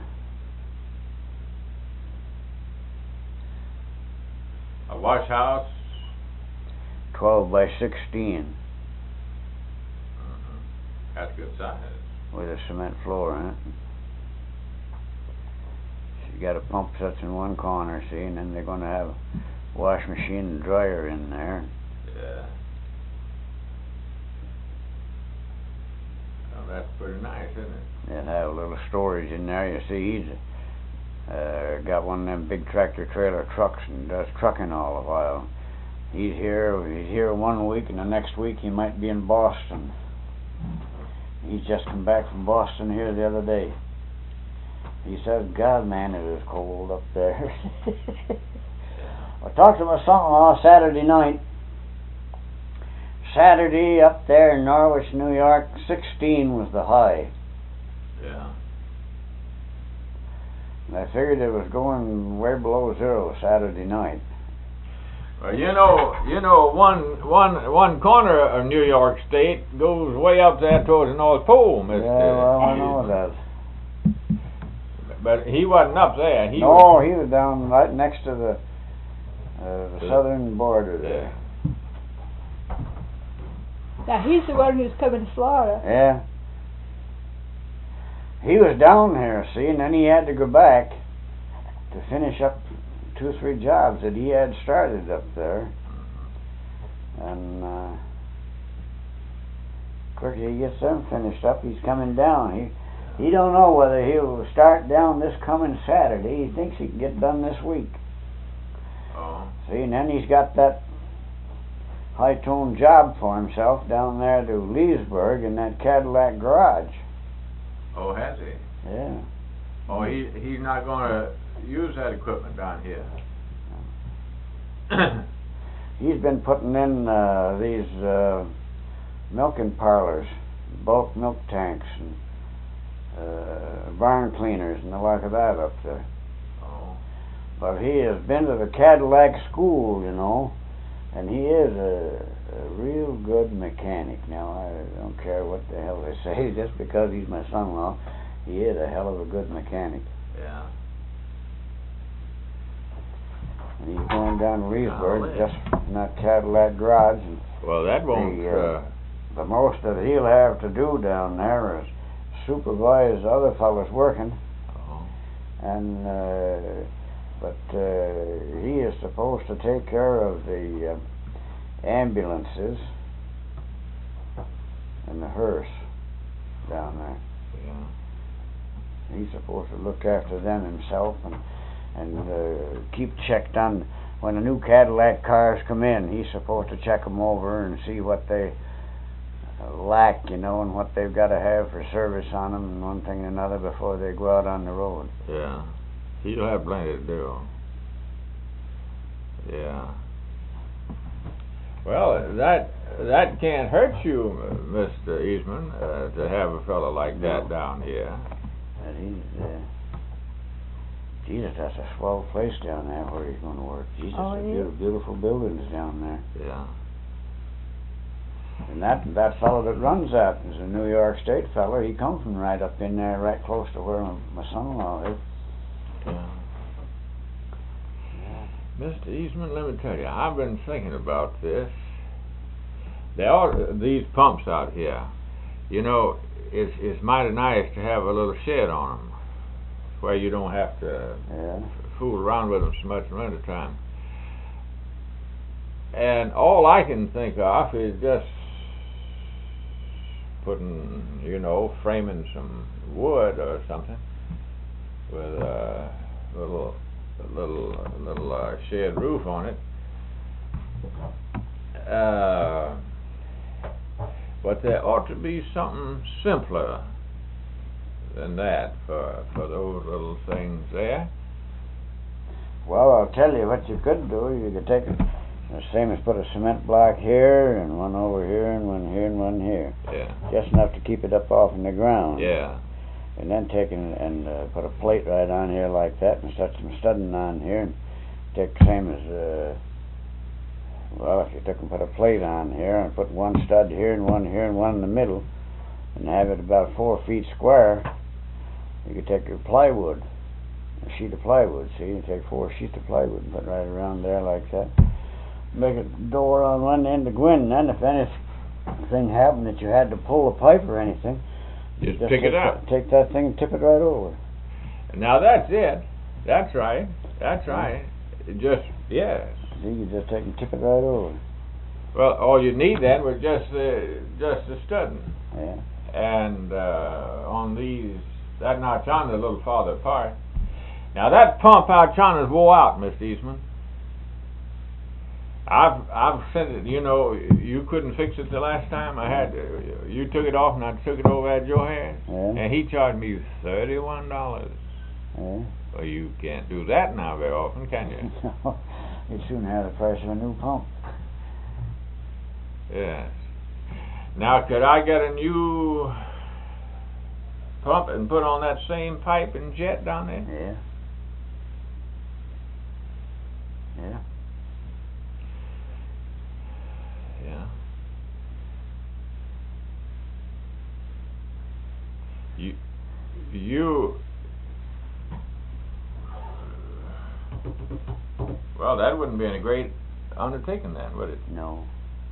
A wash house. twelve by sixteen Mm-hmm. That's good size. with a cement floor in it. She's got a pump sets in one corner, see, and then they're going to have a wash machine and dryer in there. Yeah. Well, that's pretty nice, isn't it? They'll have a little storage in there. You see, he's uh, got one of them big tractor trailer trucks and does trucking all the while. He's here, he's here one week, and the next week he might be in Boston. He's just come back from Boston here the other day. He says, God, man, it is cold up there. I talked to my son-in-law Saturday night. Saturday up there in Norwich, New York, sixteen was the high. Yeah. And I figured it was going way below zero Saturday night. Well, you know, you know, one, one, one corner of New York State goes way up there towards the North Pole, Mister Yeah, well, I know Eastman. that. But he wasn't up there. He no, was, he was down right next to the, uh, the The- southern border there. Now, he's the one who's coming to Florida. Yeah. He was down here, see, and then he had to go back to finish up two or three jobs that he had started up there. And uh, of course, he gets them finished up, he's coming down. He he don't know whether he'll start down this coming Saturday. He thinks he can get done this week. oh, See, and then he's got that high-tone job for himself down there to Leesburg in that Cadillac garage. oh, has he? Yeah. Oh, he, he's not going to use that equipment down here. He's been putting in uh, these uh, milking parlors, bulk milk tanks, and uh, barn cleaners and the like of that up there. Oh, But he has been to the Cadillac school, you know, and he is a, a real good mechanic. Now, I don't care what the hell they say, just because he's my son-in-law, he is a hell of a good mechanic. yeah. And he's going down to Leesburg, Golly. just in that Cadillac garage, and Well, that won't, The, uh, uh, the most that he'll have to do down there is supervise the other fellas working, oh, and uh, but uh, he is supposed to take care of the uh, ambulances and the hearse down there. yeah. He's supposed to look after them himself and and uh, keep checked on when the new Cadillac cars come in. He's supposed to check them over and see what they uh, lack, you know, and what they've got to have for service on them and one thing and another before they go out on the road. Yeah. He'll have plenty to do. Yeah. Well, that that can't hurt you, Mister Eastman, uh, to have a fellow like that down here. And he's, uh, Jesus, that's a swell place down there where he's going to work. Jesus, Oh, there's it is? beautiful, beautiful buildings down there. Yeah. And that, that fellow that runs that is a New York State fellow. He comes from right up in there, right close to where my, my son-in-law is. Yeah. Mister Eastman, let me tell you, I've been thinking about this. They all, these pumps out here, you know, it's, it's mighty nice to have a little shed on them where you don't have to Yeah. fool around with them so much in winter time. And all I can think of is just putting, you know, framing some wood or something with a little, a little, a little uh, shed roof on it. Uh, but there ought to be something simpler than that for for those little things there. Well, I'll tell you what you could do. You could take it, the same as put a cement block here, and one over here, and one here, and one here. Yeah. Just enough to keep it up off in the ground. Yeah. And then take and, and uh, put a plate right on here like that, and set some studding on here, and take the same as, uh, well, if you took and put a plate on here, and put one stud here, and one here, and one in the middle, and have it about four feet square, you could take your plywood, a sheet of plywood, see, you take four sheets of plywood and put right around there like that. Make a door on one end to go in, and then if anything happened that you had to pull a pipe or anything, Just, just pick take it up. That, take that thing and tip it right over. Now that's it. That's right. That's right. It just, yes. See, you just take and tip it right over. Well, all you need then was just the just the studding, Yeah. and uh, on these that notch on a little farther apart. Now that pump out yonder is wore out, Mister Eastman. I've I've sent it. You know, you couldn't fix it the last time. I had uh, you took it off and I took it over at your hands, Yeah. and he charged me thirty-one dollars. Yeah. Well, you can't do that now very often, can you? You'd soon have the price of a new pump. Yes. Now, could I get a new pump and put on that same pipe and jet down there? Yeah. Yeah. Yeah. You, you, well, that wouldn't be any great undertaking then, would it? No.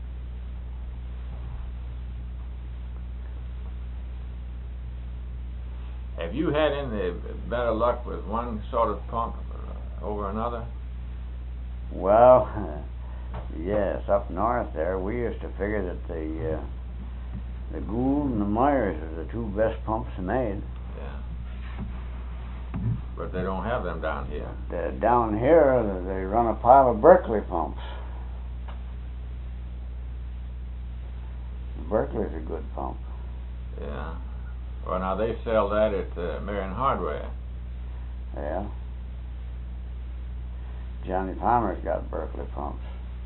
Have you had any better luck with one sort of pump over another? Well, yes, up north there, we used to figure that the uh, the Gould and the Myers are the two best pumps made. Yeah. But they don't have them down here. Uh, down here, they run a pile of Berkeley pumps. Berkeley's a good pump. Yeah. Well, now they sell that at uh, Marion Hardware. Yeah. Johnny Palmer's got Berkeley pumps.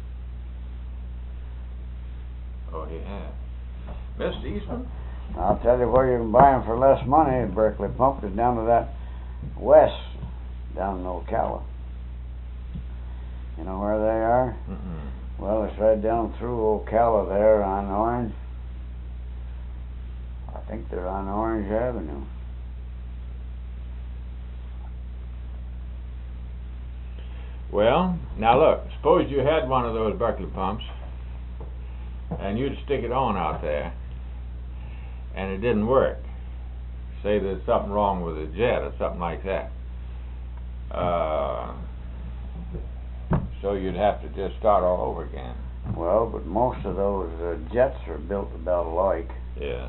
Oh, he has. Mister Eastman? I'll tell you where you can buy them for less money. A Berkeley pump is down to that west, down in Ocala. You know where they are? Mm-mm. Well, it's right down through Ocala there on Orange. I think they're on Orange Avenue. Well, now look, suppose you had one of those Berkeley pumps and you'd stick it on out there and it didn't work. Say there's something wrong with the jet or something like that. Uh, so you'd have to just start all over again. Well, but most of those uh, jets are built about alike. Yeah.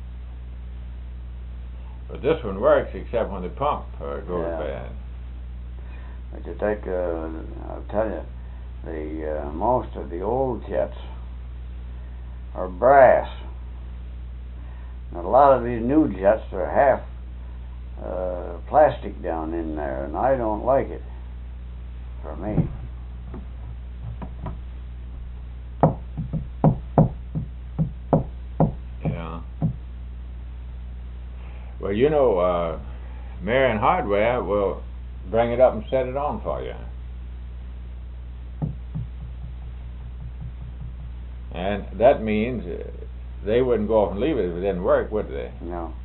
But this one works except when the pump uh, goes Yeah. bad. But you take, uh, I'll tell you, the uh, most of the old jets are brass. And a lot of these new jets are half uh, plastic down in there, and I don't like it. For me. Yeah. Well, you know, uh, Marion Hardware will bring it up and set it on for you. And that means uh, they wouldn't go off and leave it if it didn't work, would they? No.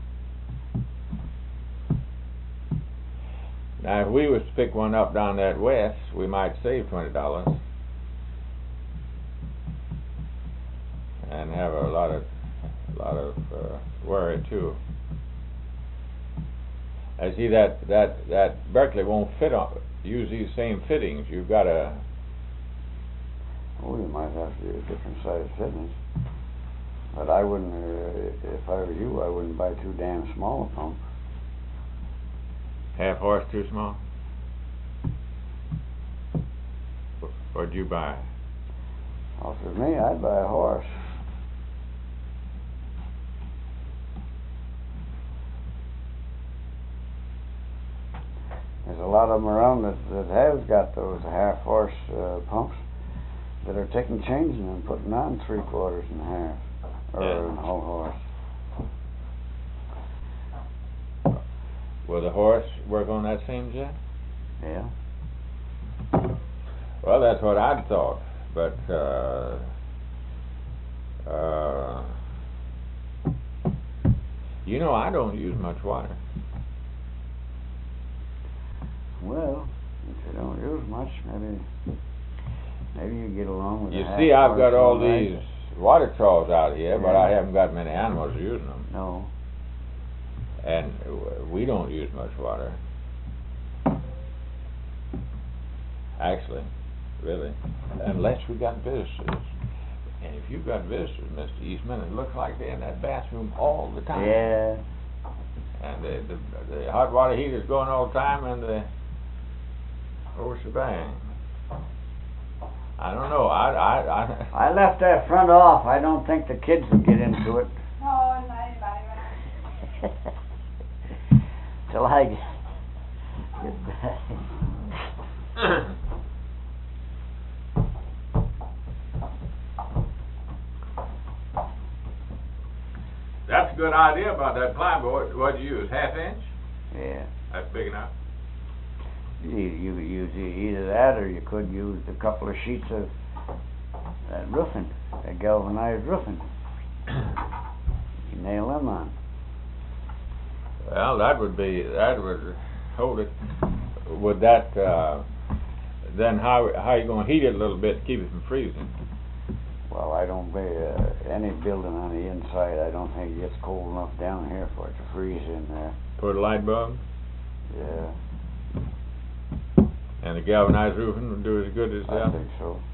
Now, if we was to pick one up down that west, we might save twenty dollars and have a lot of, a lot of uh, worry too. I see that that that Berkeley won't fit on use these same fittings. You've got to. Oh, you might have to use different size fittings. But I wouldn't, uh, if I were you, I wouldn't buy too damn small a pump. Half horse too small? What'd you buy? Well, for me, I'd buy a horse. There's a lot of them around that, that have got those half horse uh, pumps that are taking changing and putting on three quarters and a half, or Yeah. a whole horse. Will the horse work on that same jet? Yeah. Well, that's what I'd thought, but uh, uh, you know, I don't use much water. Well, if you don't use much, maybe maybe you get along with. You a half see, I've horse got all all right. these water troughs out here, but Yeah. I haven't got many animals using them, No. and uh, we don't use much water. Actually, really, unless we got visitors. And if you've got visitors, Mister Eastman, it looks like they're in that bathroom all the time. Yeah. And the, the, the hot water heater's going all the time, and the whole shebang. I don't know, I, I, I... I left that front off. I don't think the kids will get into it. No, not anybody. Till I get get back. That's a good idea about that plywood. What'd you use, half inch? Yeah. That's big enough. You, you could use e- either that, or you could use a couple of sheets of that roofing, that galvanized roofing. You nail them on. Well, that would be, that would hold it. Would that, uh, then how, how you gonna heat it a little bit to keep it from freezing? Well, I don't be, uh, any building on the inside, I don't think it gets cold enough down here for it to freeze in there. Put a light bulb, Yeah, and the galvanized roofing would do as good as I that? think so.